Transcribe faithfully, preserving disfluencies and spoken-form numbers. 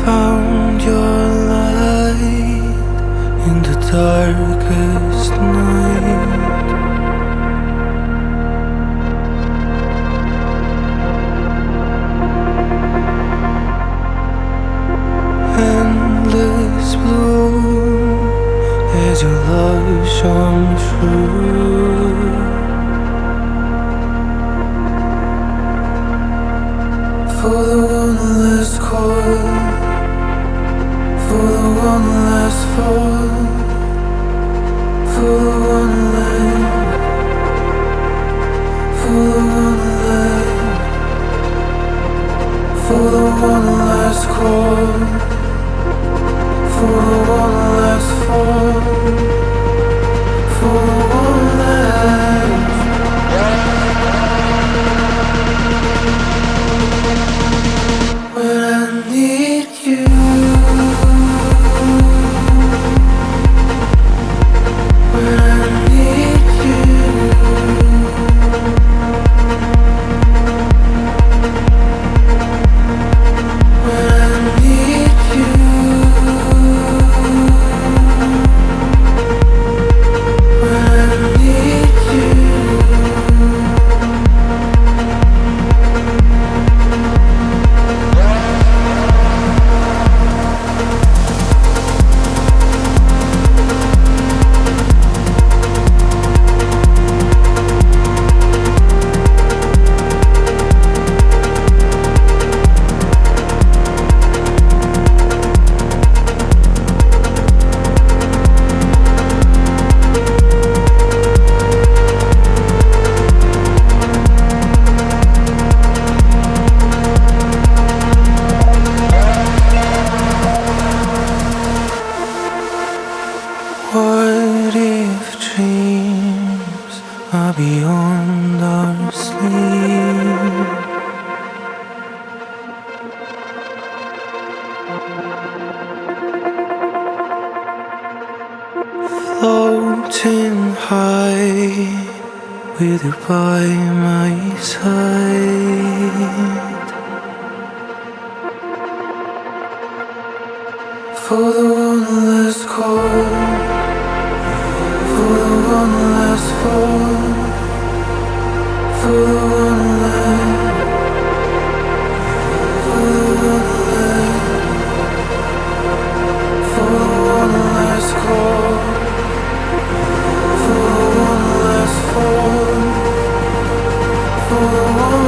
found your light in the darkest night. Endless blue as your love shone through. For the one last call, for the one last fall, for the one last, for the one last, for the one last call, for the one last fall, for the one last. When I need you, when I need you, when I need you, when I need you. What if dreams are beyond our sleep? Floating high with you by my side. For the one last call, for the one last fall, for the one last, for the one last, for the one last call, for the one last fall, for the one